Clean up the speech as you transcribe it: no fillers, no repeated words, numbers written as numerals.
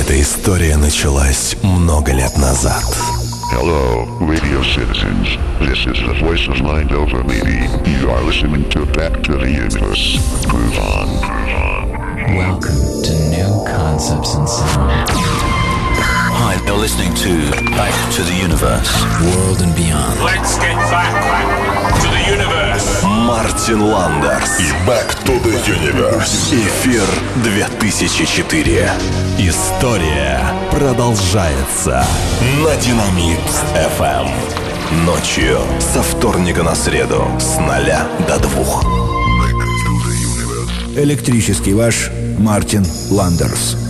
Эта история началась много лет назад. Hello, radio citizens. This is the voice of Mind Over Maybe. You are listening to Back to the Universe. Groove on. Welcome to New Concepts in Sound. Hi, you're listening to Back to the Universe. World and Beyond. Let's get back to the universe. Мартин Ландерс и Back to the Universe. Эфир 2004. История продолжается на Динамит FM. Ночью со вторника на среду с 0 до 2. Электрический ваш Мартин Ландерс.